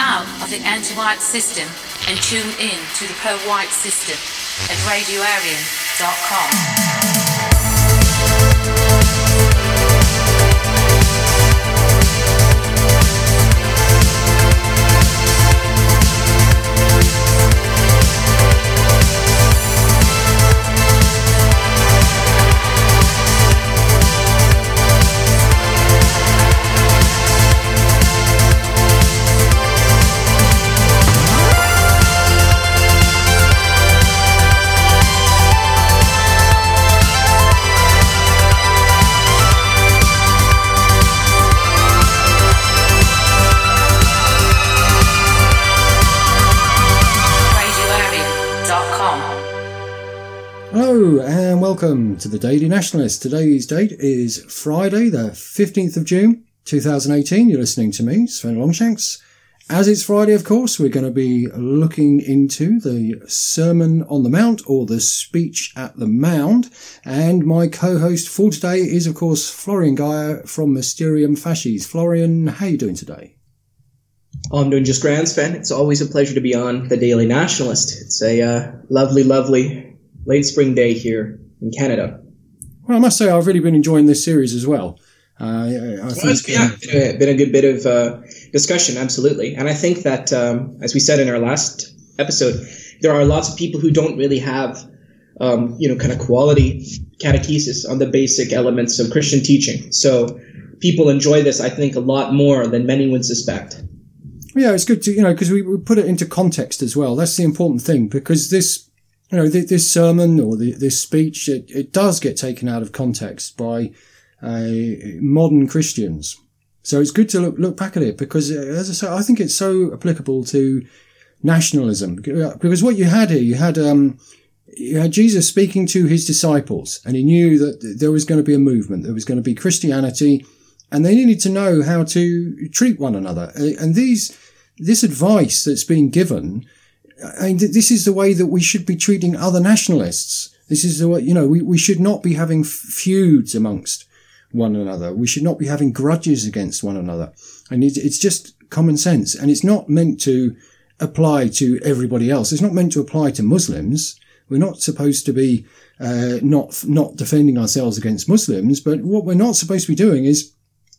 out of the anti-white system and tune in to the pro-white system at radioarian.com. Hello and welcome to the Daily Nationalist. Today's date is Friday, the 15th of June, 2018. You're listening to me, Sven Longshanks. As it's Friday, of course, we're going to be looking into the Sermon on the Mount, or the Speech at the Mound. And my co-host for today is, of course, Florian Geyer from Mysterium Fasces. Florian, how are you doing today? Oh, I'm doing just grand, Sven. It's always a pleasure to be on the Daily Nationalist. It's a lovely late spring day here in Canada. Well, I must say I've really been enjoying this series as well. It's been a good bit of discussion, absolutely. And I think that, as we said in our last episode, there are lots of people who don't really have, kind of quality catechesis on the basic elements of Christian teaching. So people enjoy this, I think, a lot more than many would suspect. Yeah, it's good to, because we put it into context as well. That's the important thing, because this sermon or this speech, it does get taken out of context by modern Christians. So it's good to look back at it because, as I say, I think it's so applicable to nationalism. Because what you had here, you had Jesus speaking to his disciples, and he knew that there was going to be a movement, there was going to be Christianity, and they needed to know how to treat one another. And this advice that's being given, this is the way that we should be treating other nationalists. This is the way, we should not be having feuds amongst one another. We should not be having grudges against one another. And it's just common sense. And it's not meant to apply to everybody else. It's not meant to apply to Muslims. We're not supposed to be, not defending ourselves against Muslims. But what we're not supposed to be doing is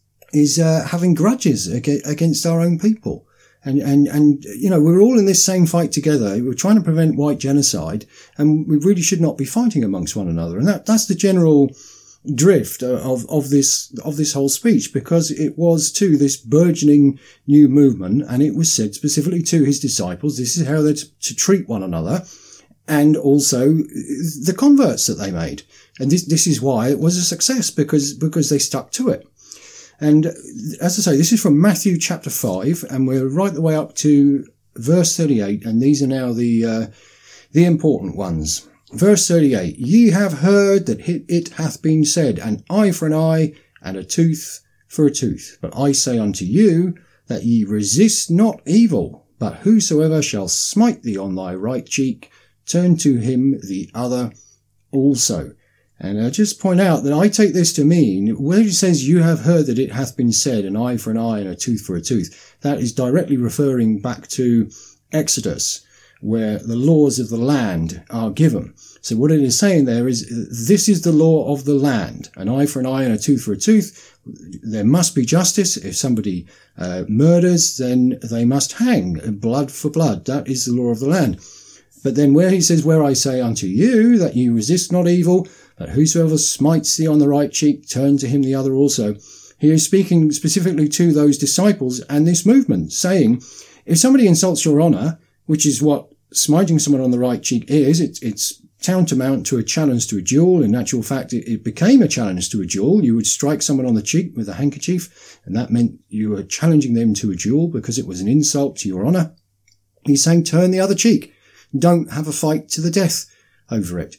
having grudges against our own people. And we're all in this same fight together. We're trying to prevent white genocide, and we really should not be fighting amongst one another. And that's the general drift of this whole speech, because it was to this burgeoning new movement, and it was said specifically to his disciples, this is how they're to treat one another, and also the converts that they made. And this is why it was a success, because they stuck to it. And as I say, this is from Matthew chapter 5, and we're right the way up to verse 38, and these are now the important ones. Verse 38, ye have heard that it hath been said, an eye for an eye, and a tooth for a tooth. But I say unto you, that ye resist not evil, but whosoever shall smite thee on thy right cheek, turn to him the other also. And I just point out that I take this to mean, where it says, you have heard that it hath been said, an eye for an eye and a tooth for a tooth, that is directly referring back to Exodus, where the laws of the land are given. So what it is saying there is, this is the law of the land, an eye for an eye and a tooth for a tooth. There must be justice. If somebody murders, then they must hang, blood for blood. That is the law of the land. But then where he says, where I say unto you, that you resist not evil, but whosoever smites thee on the right cheek, turn to him the other also. He is speaking specifically to those disciples and this movement, saying, if somebody insults your honour, which is what smiting someone on the right cheek is, it's tantamount to a challenge to a duel. In actual fact, it became a challenge to a duel. You would strike someone on the cheek with a handkerchief, and that meant you were challenging them to a duel because it was an insult to your honour. He's saying, turn the other cheek. Don't have a fight to the death over it.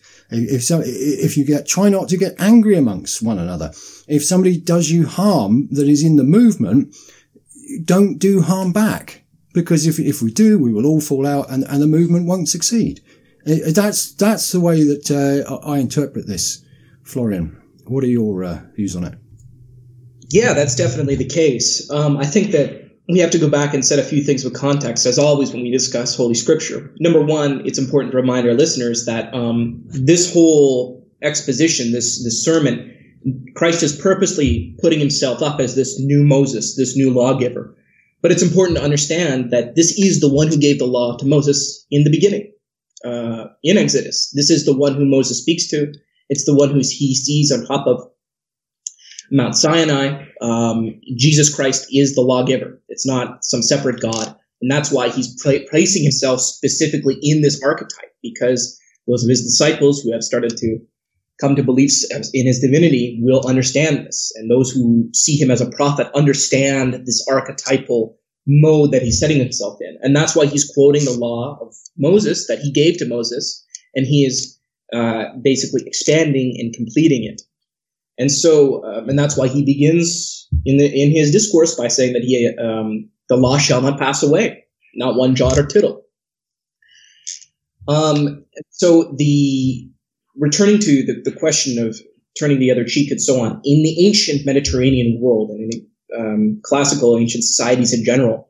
Try not to get angry amongst one another. If somebody does you harm that is in the movement, don't do harm back, because if we do, we will all fall out and the movement won't succeed. That's the way that I interpret this. Florian, what are your views on it? Yeah, that's definitely the case. I think that we have to go back and set a few things with context, as always when we discuss Holy Scripture. Number one, it's important to remind our listeners that this whole exposition, this sermon, Christ is purposely putting himself up as this new Moses, this new lawgiver. But it's important to understand that this is the one who gave the law to Moses in the beginning, in Exodus. This is the one who Moses speaks to. It's the one who he sees on top of Mount Sinai. Jesus Christ is the lawgiver. It's not some separate God. And that's why he's placing himself specifically in this archetype, because those of his disciples who have started to come to believe in his divinity will understand this. And those who see him as a prophet understand this archetypal mode that he's setting himself in. And that's why he's quoting the law of Moses that he gave to Moses, and he is basically expanding and completing it. And so, and that's why he begins in his discourse by saying that the law shall not pass away, not one jot or tittle. So returning to the question of turning the other cheek and so on, in the ancient Mediterranean world and in classical ancient societies in general,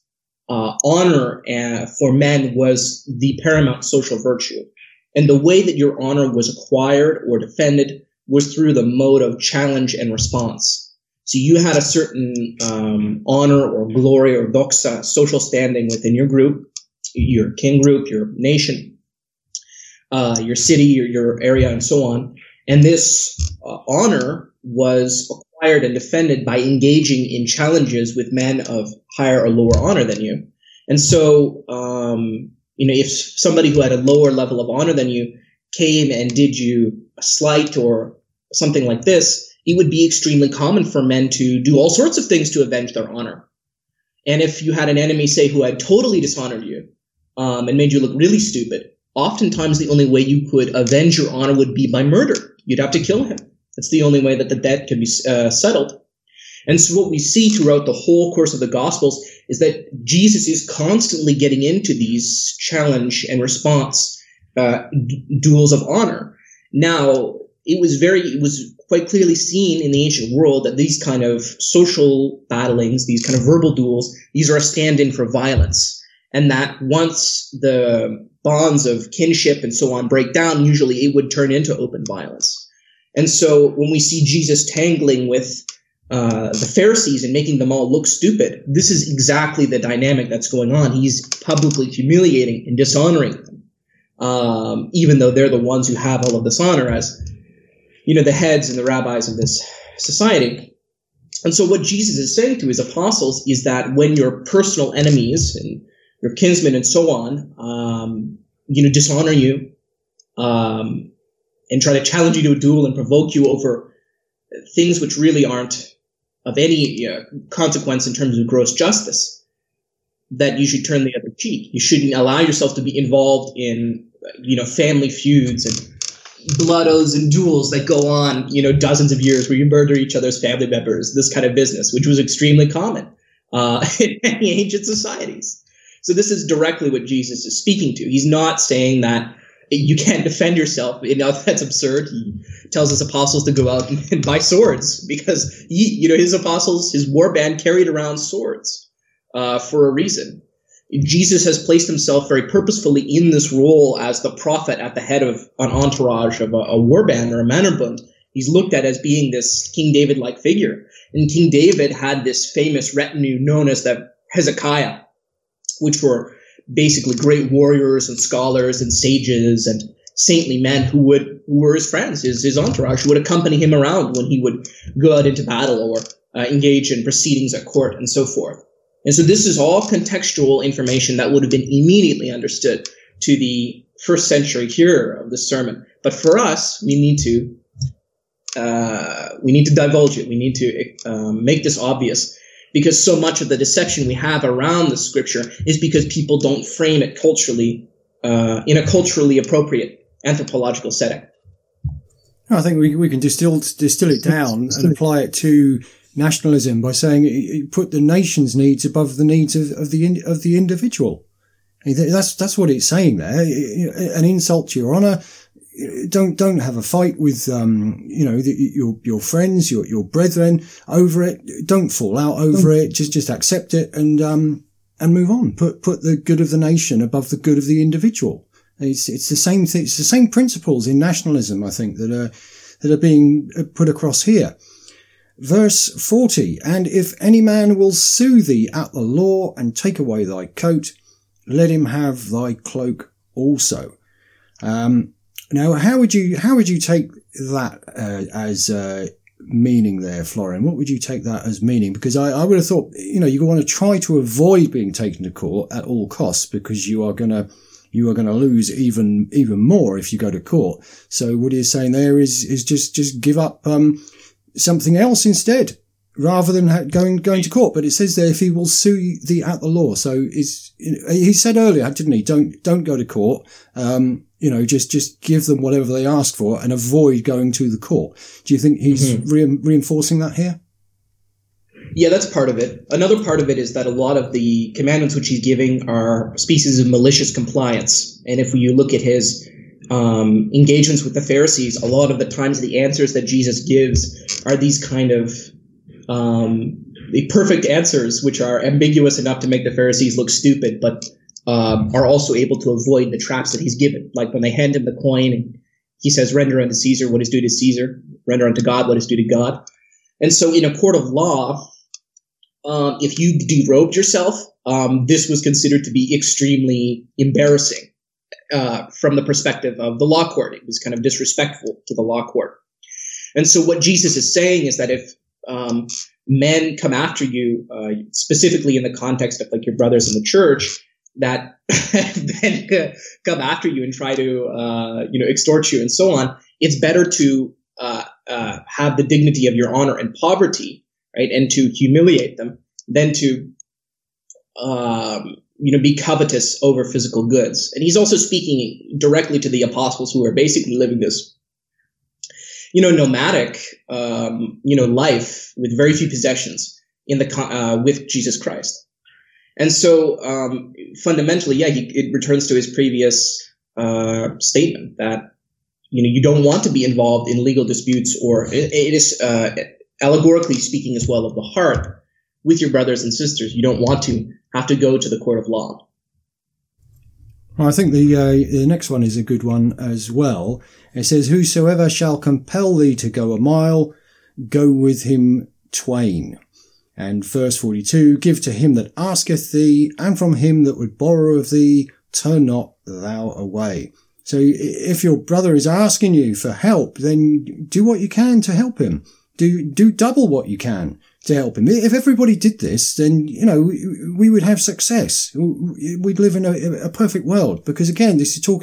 honor for men was the paramount social virtue. And the way that your honor was acquired or defended was through the mode of challenge and response. So you had a certain honor or glory or doxa, social standing within your group, your kin group, your nation, your city, your area, and so on. And this honor was acquired and defended by engaging in challenges with men of higher or lower honor than you. And so, if somebody who had a lower level of honor than you came and did you a slight or something like this, it would be extremely common for men to do all sorts of things to avenge their honor. And if you had an enemy, say, who had totally dishonored you and made you look really stupid, oftentimes the only way you could avenge your honor would be by murder. You'd have to kill him. That's the only way that the debt could be settled. And so what we see throughout the whole course of the Gospels is that Jesus is constantly getting into these challenge and response duels of honor. Now, it was quite clearly seen in the ancient world that these kind of social battlings, these kind of verbal duels, these are a stand-in for violence. And that once the bonds of kinship and so on break down, usually it would turn into open violence. And so when we see Jesus tangling with the Pharisees and making them all look stupid, this is exactly the dynamic that's going on. He's publicly humiliating and dishonoring them, even though they're the ones who have all of this honor as, the heads and the rabbis of this society. And so what Jesus is saying to his apostles is that when your personal enemies and your kinsmen and so on, dishonor you, and try to challenge you to a duel and provoke you over things which really aren't of any consequence in terms of gross justice, that you should turn the other cheek. You shouldn't allow yourself to be involved in, family feuds and blood oaths and duels that go on, dozens of years where you murder each other's family members, this kind of business, which was extremely common in many ancient societies. So this is directly what Jesus is speaking to. He's not saying that you can't defend yourself. That's absurd. He tells his apostles to go out and buy swords because his apostles, his war band carried around swords for a reason. Jesus has placed himself very purposefully in this role as the prophet at the head of an entourage of a war band or a Mannerbund. He's looked at as being this King David-like figure. And King David had this famous retinue known as the Hezekiah, which were basically great warriors and scholars and sages and saintly men who were his friends, his entourage, who would accompany him around when he would go out into battle or engage in proceedings at court and so forth. And so this is all contextual information that would have been immediately understood to the first century hearer of the sermon. But for us, we need to divulge it. We need to make this obvious, because so much of the deception we have around the scripture is because people don't frame it culturally in a culturally appropriate anthropological setting. I think we can distill it down and apply it to nationalism by saying you put the nation's needs above the needs of the individual. That's what it's saying there. An insult to your honour. don't have a fight with, your friends, your brethren over it. Don't fall out over it. Just accept it and move on. Put the good of the nation above the good of the individual. It's the same thing. It's the same principles in nationalism, I think, that are being put across here. Verse 40, and if any man will sue thee at the law and take away thy coat, let him have thy cloak also. Now, how would you take that as meaning there, Florian? What would you take that as meaning? Because I would have thought, you want to try to avoid being taken to court at all costs, because you are going to lose even more if you go to court. So what he's saying there is just give up something else instead, rather than going to court. But it says there, if he will sue thee at the law. So he said earlier, didn't he? Don't go to court. Just give them whatever they ask for and avoid going to the court. Do you think he's reinforcing that here? Yeah, that's part of it. Another part of it is that a lot of the commandments which he's giving are species of malicious compliance. And if you look at his engagements with the Pharisees, a lot of the times the answers that Jesus gives are these kind of the perfect answers, which are ambiguous enough to make the Pharisees look stupid, but are also able to avoid the traps that he's given. Like when they hand him the coin and he says, render unto Caesar what is due to Caesar, render unto God what is due to God. And so in a court of law, if you derobed yourself, this was considered to be extremely embarrassing. From the perspective of the law court. It was kind of disrespectful to the law court. And so what Jesus is saying is that if men come after you, specifically in the context of like your brothers in the church, that then come after you and try to extort you and so on, it's better to have the dignity of your honor and poverty, right, and to humiliate them than to be covetous over physical goods. And he's also speaking directly to the apostles who are basically living this, nomadic, life with very few possessions with Jesus Christ. And so, fundamentally, it returns to his previous, statement that, you don't want to be involved in legal disputes, or it is, allegorically speaking as well, of the heart with your brothers and sisters. You don't want to have to go to the court of law. Well, I think the next one is a good one as well. It says, whosoever shall compel thee to go a mile, go with him twain. And verse 42, give to him that asketh thee, and from him that would borrow of thee, turn not thou away. So if your brother is asking you for help, then do what you can to help him. Do double what you can to help him. If everybody did this, then, we would have success. We'd live in a perfect world, because again, this is talking